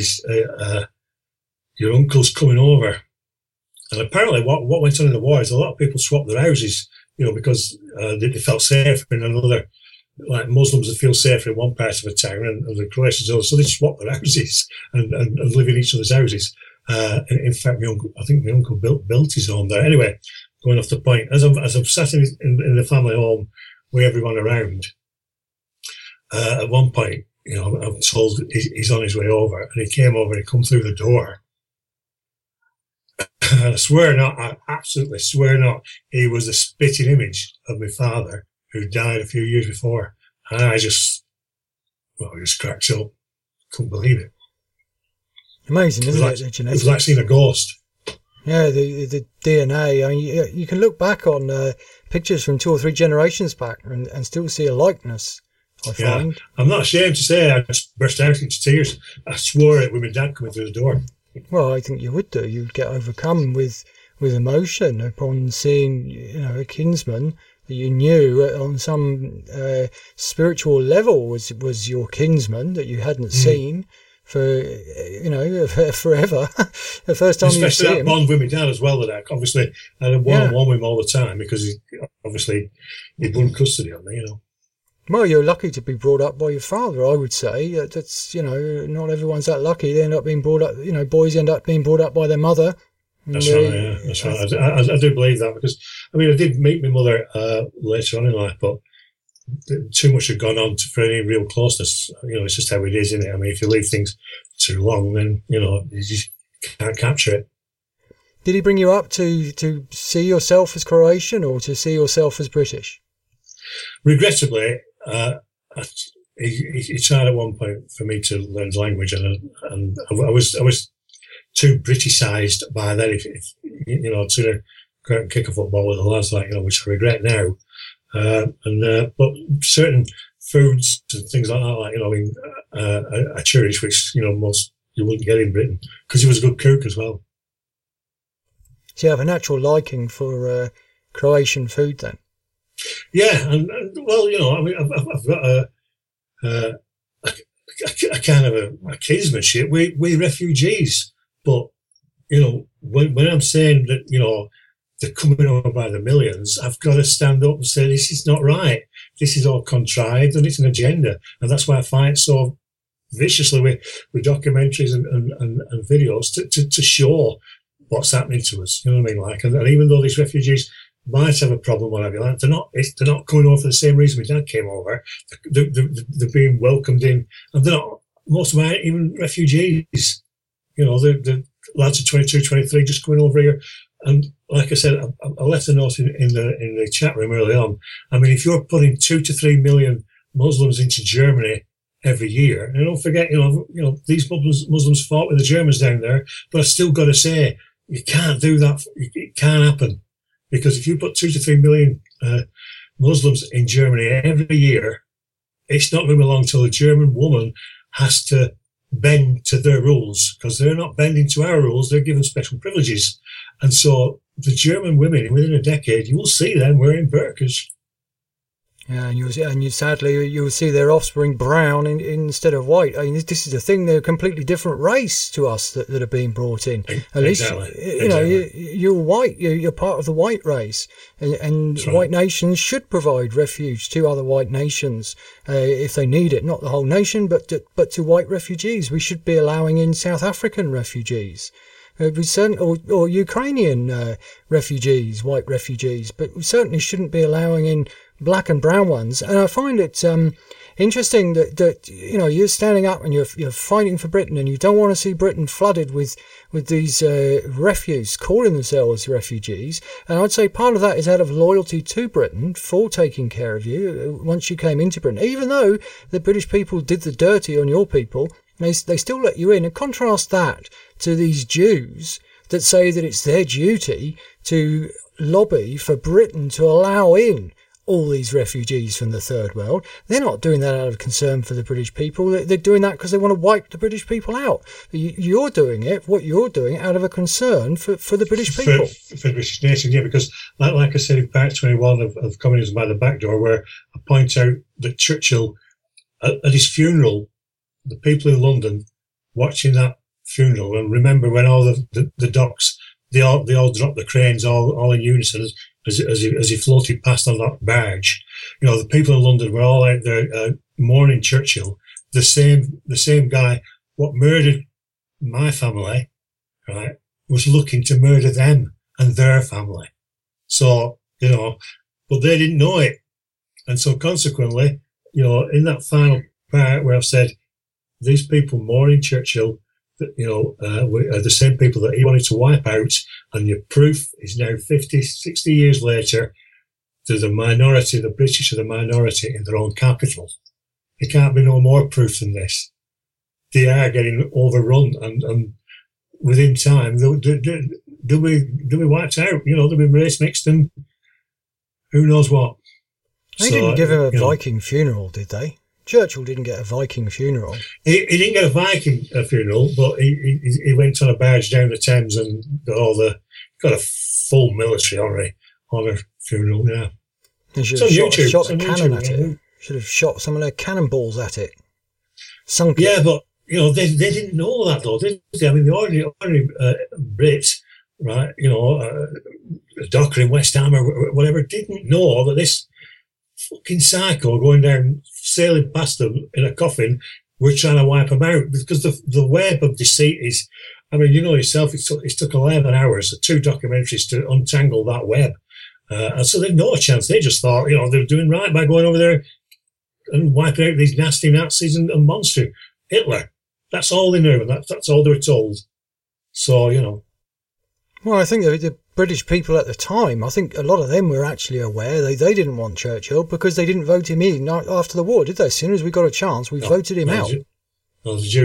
Speaker 3: your uncle's coming over." And apparently what went on in the war is a lot of people swapped their houses, because they felt safer in another, like Muslims that feel safer in one part of a town and the Croatians others. So they swapped their houses and live in each other's houses. In fact, I think my uncle built his home there. Anyway, going off the point, as I'm sat in the family home with everyone around, at one point, I'm told he's on his way over, and he came over and he come through the door. And I swear not, I absolutely swear not, he was a spitting image of my father, who died a few years before. And I just cracked up. Couldn't believe it.
Speaker 2: Amazing, isn't it? The genetics.
Speaker 3: It was like seeing a ghost.
Speaker 2: Yeah, the DNA. I mean, you can look back on pictures from 2 or 3 generations back and still see a likeness, I find.
Speaker 3: I'm not ashamed to say I just burst out into tears. I swore it with my dad coming through the door.
Speaker 2: Well, I think you would do. You'd get overcome with emotion upon seeing, a kinsman that you knew on some spiritual level was your kinsman that you hadn't seen for forever. The first time you see him.
Speaker 3: Especially that bond with my dad as well. That obviously I had a one-on-one with him all the time, because he'd won custody on me.
Speaker 2: Well, you're lucky to be brought up by your father, I would say. That's, not everyone's that lucky. They end up being brought up, boys end up being brought up by their mother.
Speaker 3: That's right, yeah. That's right. I do believe that, because, I did meet my mother later on in life, but too much had gone on for any real closeness. It's just how it is, isn't it? If you leave things too long, then, you just can't capture it.
Speaker 2: Did he bring you up to see yourself as Croatian or to see yourself as British?
Speaker 3: Regrettably, he tried at one point for me to learn the language, and I was too Britishised by then. If to go out and kick a football with the lads, which I regret now. But certain foods and things like that, I cherish, which most you wouldn't get in Britain, because he was a good cook as well.
Speaker 2: So you have a natural liking for Croatian food then?
Speaker 3: Yeah, and well, you know, I mean, I've got a kind of a kinsmanship with refugees, but you know, when I'm saying that, you know, they're coming over by the millions, I've got to stand up and say this is not right. This is all contrived and it's an agenda, and that's why I fight so viciously with documentaries and videos to show what's happening to us. You know what I mean? Like, and even though these refugees might have a problem, whatever, like, they're not coming over for the same reason my dad came over. They're being welcomed in, and they're not. Most of them aren't even refugees. You know, the lads are 22, 23, just coming over here. And like I said, I left a note in the chat room early on. I mean, if you're putting 2 to 3 million Muslims into Germany every year, and don't forget, you know, these Muslims fought with the Germans down there, but I've still got to say, you can't do that. It can't happen, because if you put 2 to 3 million Muslims in Germany every year, it's not going to be long till a German woman has to bend to their rules, because they're not bending to our rules. They're given special privileges. And so the German women, within a decade, you will see them wearing burqas.
Speaker 2: Yeah, and you sadly you will see their offspring brown instead of white. I mean, this is a thing; they're a completely different race to us that are being brought in. At least you know you're white. You're part of the white race, and right. White nations should provide refuge to other white nations if they need it. Not the whole nation, but to white refugees. We should be allowing in South African refugees. We certainly, or Ukrainian refugees, white refugees, but we certainly shouldn't be allowing in black and brown ones. And I find it interesting that you know, you're standing up and you're fighting for Britain, and you don't want to see Britain flooded with these refugees calling themselves refugees. And I'd say part of that is out of loyalty to Britain for taking care of you once you came into Britain, even though the British people did the dirty on your people. They still let you in. And contrast that to these Jews that say that it's their duty to lobby for Britain to allow in all these refugees from the third world. They're not doing that out of concern for the British people. They're doing that because they want to wipe the British people out. You're doing it, what you're doing, out of a concern for the British people.
Speaker 3: For the British nation, yeah, because like I said in part 21 of Communism by the Back Door, where I point out that Churchill, at his funeral, the people in London watching that funeral, and remember when all the docks, they all dropped the cranes all in unison as he floated past on that barge. You know, the people in London were all out there mourning Churchill. The same guy what murdered my family, right, was looking to murder them and their family. So, you know, but they didn't know it. And so consequently, you know, in that final part where I've said, these people mourning Churchill, you know, are the same people that he wanted to wipe out, and your proof is now 50, 60 years later, to the minority, the British are the minority in their own capital. There can't be no more proof than this. They are getting overrun, and within time, they'll be wiped out. You know, they'll be race mixed, and who knows what.
Speaker 2: They didn't give him a Viking funeral, did they? Churchill didn't get a Viking funeral.
Speaker 3: He didn't get a Viking funeral, but he went on a barge down the Thames and got a full military honour funeral. Yeah,
Speaker 2: they should have shot a cannon at it. Should have shot some of their cannonballs at it. Sunk it.
Speaker 3: Yeah, but you know they didn't know that though, did they? I mean, the ordinary Brit, right? You know, a docker in West Ham or whatever, didn't know that this fucking psycho going down, sailing past them in a coffin, we're trying to wipe them out, because the web of deceit is, I mean, you know yourself, it took 11 hours, 2 documentaries to untangle that web. And so they've no chance. They just thought, you know, they're doing right by going over there and wiping out these nasty Nazis and monster Hitler. That's all they knew, and that's all they were told. So, you know.
Speaker 2: Well, I think the British people at the time, I think a lot of them were actually aware they didn't want Churchill, because they didn't vote him in after the war, did they? As soon as we got a chance, we voted him out.
Speaker 3: No, the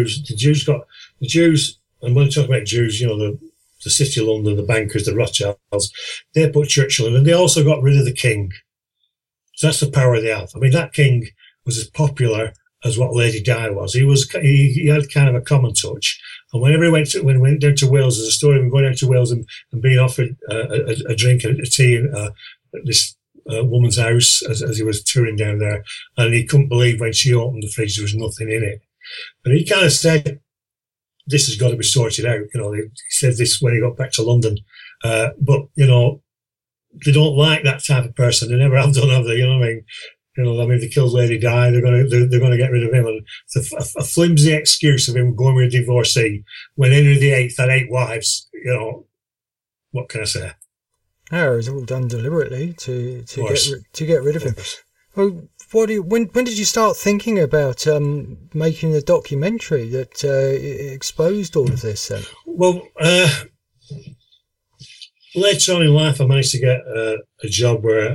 Speaker 3: Jews, and when we talk about Jews, you know, the City of London, the bankers, the Rothschilds, they put Churchill in, and they also got rid of the king. So that's the power they have. I mean, that king was as popular as what Lady Di was. He had kind of a common touch, And whenever when we went down to Wales, there's a story of him going down to Wales and being offered a drink, a tea at this woman's house as he was touring down there. And he couldn't believe when she opened the fridge, there was nothing in it. And he kind of said, this has got to be sorted out. He said this when he got back to London. But, they don't like that type of person. They never have done, have they? You know what I mean? They killed Lady Di. They're going to get rid of him. And it's a flimsy excuse of him going with a divorcee when Henry VIII had 8 wives. What can I say?
Speaker 2: Oh, it was all done deliberately to get rid of him. Well, when did you start thinking about making the documentary that exposed all of this? Then?
Speaker 3: Well, later on in life, I managed to get a job where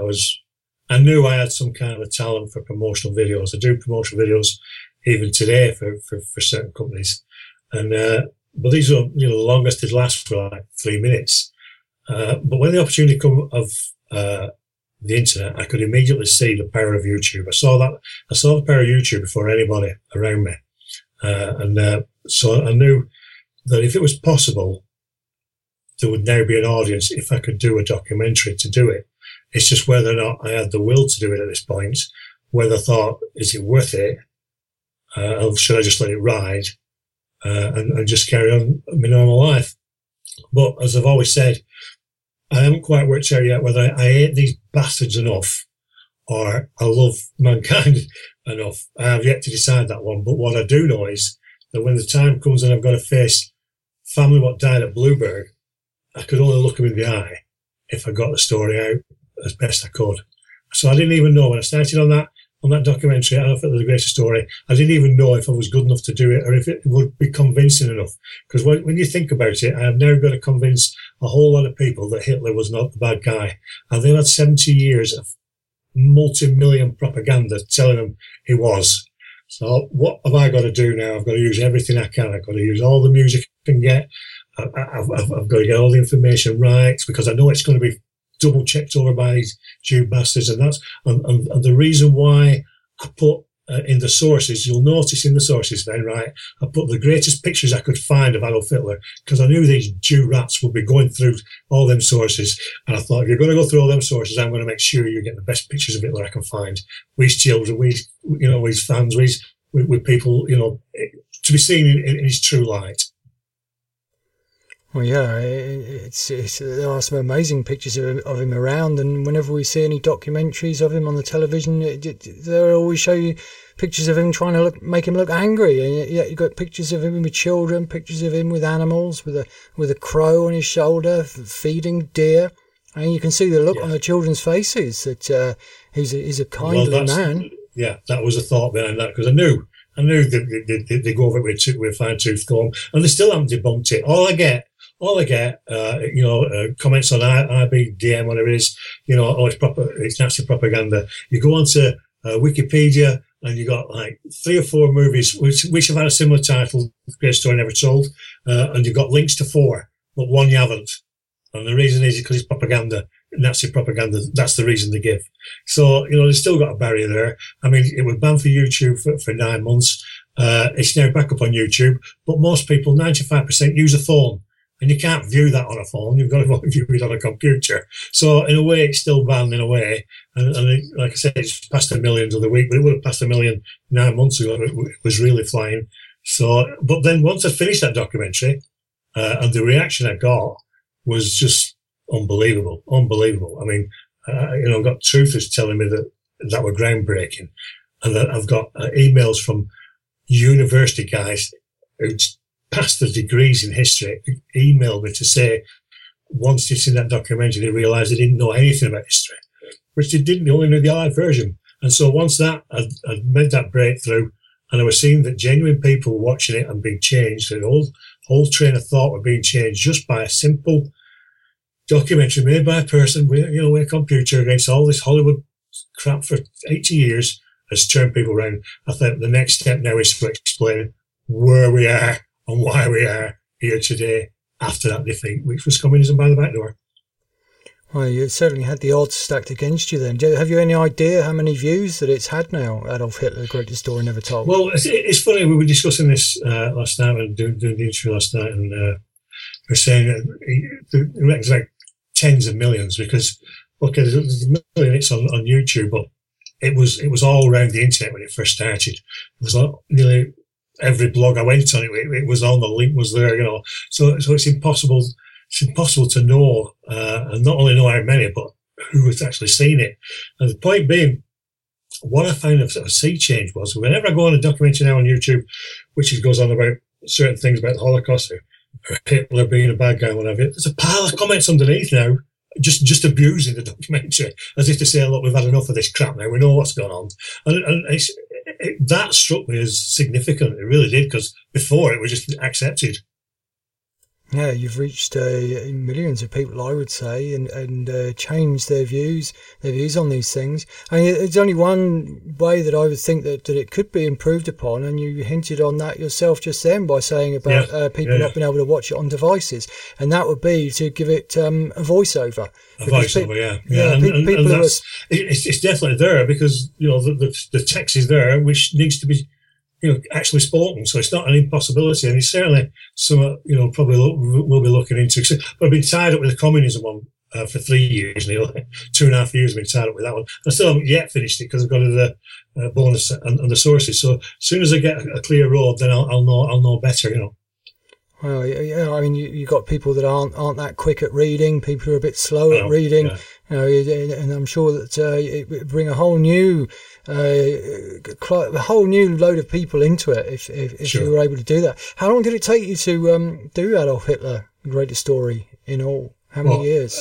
Speaker 3: I knew I had some kind of a talent for promotional videos. I do promotional videos even today for certain companies, and but these are the longest they'd last for like 3 minutes. But when the opportunity came of the internet, I could immediately see the power of YouTube. I saw the power of YouTube before anybody around me, and so I knew that if it was possible, there would now be an audience if I could do a documentary to do it. It's just whether or not I had the will to do it at this point, whether I thought, is it worth it? Or should I just let it ride and just carry on my normal life? But as I've always said, I haven't quite worked out yet whether I hate these bastards enough or I love mankind enough. I have yet to decide that one. But what I do know is that when the time comes and I've got to face family what died at Blueberg, I could only look them in the eye if I got the story out as best I could. So I didn't even know when I started on that documentary. I don't think it was the greatest story. I didn't even know if I was good enough to do it or if it would be convincing enough. Because when you think about it, I have now got to convince a whole lot of people that Hitler was not the bad guy. And they've had 70 years of multi-million propaganda telling them he was. So what have I got to do now? I've got to use everything I can. I've got to use all the music I can get. I've got to get all the information right because I know it's going to be double checked over by these Jew bastards, and the reason why I put in the sources, you'll notice in the sources then, right, I put the greatest pictures I could find of Adolf Hitler because I knew these Jew rats would be going through all them sources, and I thought if you're going to go through all them sources, I'm going to make sure you get the best pictures of Hitler I can find. We children, we fans, we people, to be seen in his true light.
Speaker 2: Well, yeah, there are some amazing pictures of him around, and whenever we see any documentaries of him on the television, they always show you pictures of him trying to make him look angry, and yet you've got pictures of him with children, pictures of him with animals, with a crow on his shoulder, feeding deer, and you can see the look on the children's faces that he's a kindly man.
Speaker 3: Yeah, that was a thought behind that, because I knew they go over it with a fine-tooth comb, and they still haven't debunked it. All I get, comments on IBDM, whatever it is, it's Nazi propaganda. You go onto Wikipedia and you got like 3 or 4 movies which have had a similar title, Greatest Story Never Told, and you've got links to 4, but 1 you haven't. And the reason is because it's propaganda, Nazi propaganda. That's the reason they give. So, they've still got a barrier there. I mean, it was banned for YouTube for 9 months. It's now back up on YouTube, but most people, 95%, use a phone. And you can't view that on a phone. You've got to view it on a computer. So in a way, it's still banned in a way. And like I said, it's past 1 million of the week, but it would have passed 1 million 9 months ago. It was really flying. So, but then once I finished that documentary, and the reaction I got was just unbelievable. I mean, I've got truthers telling me that were groundbreaking. And that I've got emails from university guys who passed the degrees in history, emailed me to say once they'd seen that documentary, they realised they didn't know anything about history, which they didn't. They only knew the Allied version. And so once that I'd made that breakthrough, and I was seeing that genuine people watching it and being changed, the whole train of thought were being changed just by a simple documentary made by a person with a computer against all this Hollywood crap for 80 years has turned people around. I think the next step now is to explain where we are and why we are here today after that defeat, which was communism by the back door.
Speaker 2: Well, you certainly had the odds stacked against you then. Have you any idea how many views that it's had now, Adolf Hitler, the Greatest Story Never Told?
Speaker 3: Well, it's funny, we were discussing this last night, and doing the interview last night, and we're saying that it ranks like tens of millions, because, okay, there's a million hits on YouTube, but it was all around the internet when it first started. It was like nearly every blog I went on, it was on, the link was there, you know. So it's impossible to know, and not only know how many, but who has actually seen it. And the point being, what I found of a sea change was, whenever I go on a documentary now on YouTube, which goes on about certain things about the Holocaust, or Hitler being a bad guy, whatever, there's a pile of comments underneath now, just abusing the documentary, as if to say, look, we've had enough of this crap now, we know what's going on. And that struck me as significant. It really did, because before it was just accepted.
Speaker 2: Yeah, you've reached millions of people, I would say, and changed their views on these things. I mean, it's only one way that I would think that it could be improved upon, and you hinted on that yourself just then by saying about people not being able to watch it on devices, and that would be to give it a voiceover.
Speaker 3: It's definitely there, because, you know, the text is there, which needs to be, you know, actually spoken. So it's not an impossibility, and it's certainly some, you know, probably we'll be looking into. But I've been tied up with the communism one for 3 years nearly. 2.5 years I've been tied up with that one. I still haven't yet finished it, because I've got the bonus and the sources. So as soon as I get a clear road, then I'll know better, you know.
Speaker 2: Well, yeah, I mean, you got people that aren't that quick at reading, people who are a bit slow at reading, you know, and I'm sure that it would bring a whole new load of people into it if you were able to do that. How long did it take you to do Adolf Hitler, The Greatest Story in all? How many years?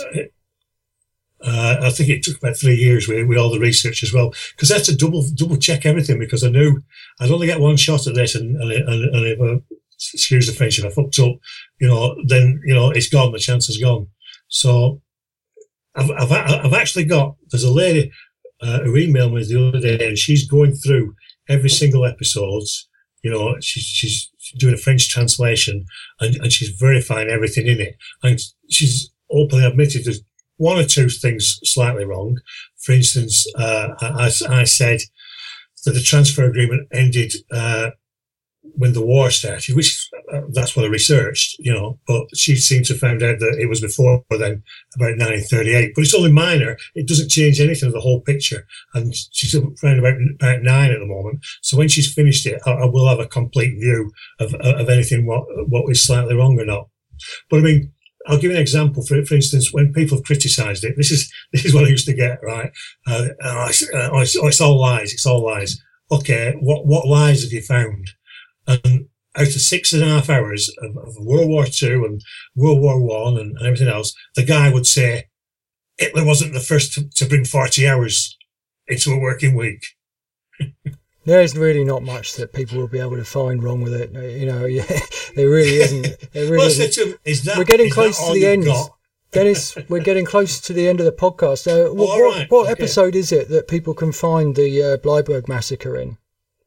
Speaker 3: I think it took about 3 years with all the research as well, because I had to double check everything, because I knew I'd only get one shot at this, and if excuse the French, if I fucked up, you know, then, you know, it's gone, the chance is gone. So I've actually got, there's a lady who emailed me the other day, and she's going through every single episode. You know, she's doing a French translation, and she's verifying everything in it. And she's openly admitted there's one or two things slightly wrong. For instance, I said that the transfer agreement ended when the war started, which that's what I researched, you know, but she seemed to have found out that it was before then, about 1938. But it's only minor. It doesn't change anything of the whole picture. And she's around about 9 at the moment. So when she's finished it, I will have a complete view of anything what is slightly wrong or not. But I mean, I'll give you an example. For instance, when people have criticised it, this is what I used to get, right? It's all lies. It's all lies. Okay, what lies have you found? And out of 6.5 hours of World War II and World War I and everything else, the guy would say Hitler wasn't the first to bring 40 hours into a working week.
Speaker 2: There's really not much that people will be able to find wrong with it. You know, there really isn't. There really isn't. We're getting close to the end. Dennis, we're getting close to the end of the podcast. What episode is it that people can find the Bleiburg massacre in?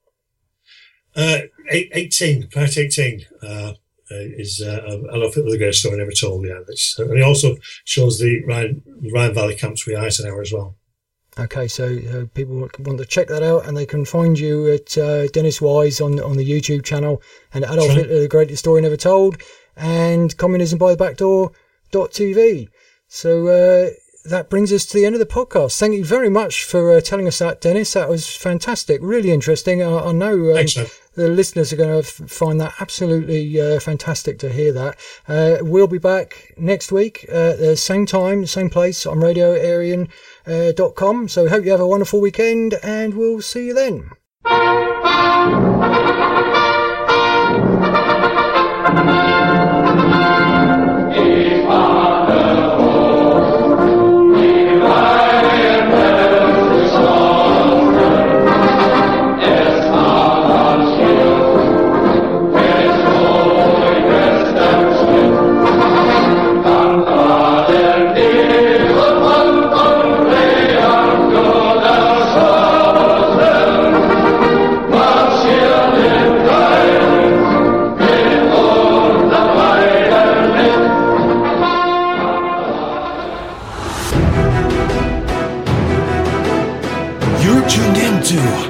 Speaker 3: 18, part 18 is Adolf Hitler, The Greatest Story Never Told. Yeah, and it also shows the Rhine Valley camps with Eisenhower as well. Okay,
Speaker 2: so people want to check that out, and they can find you at Dennis Wise on the YouTube channel, and Adolf Hitler, The Greatest Story Never Told, and Communism by the Back Door.tv. So that brings us to the end of the podcast. Thank you very much for telling us that, Dennis. That was fantastic, really interesting. I know the listeners are going to find that absolutely fantastic to hear that. We'll be back next week at the same time, same place on RadioArian.com. So we hope you have a wonderful weekend, and we'll see you then.
Speaker 4: Marsch hier in to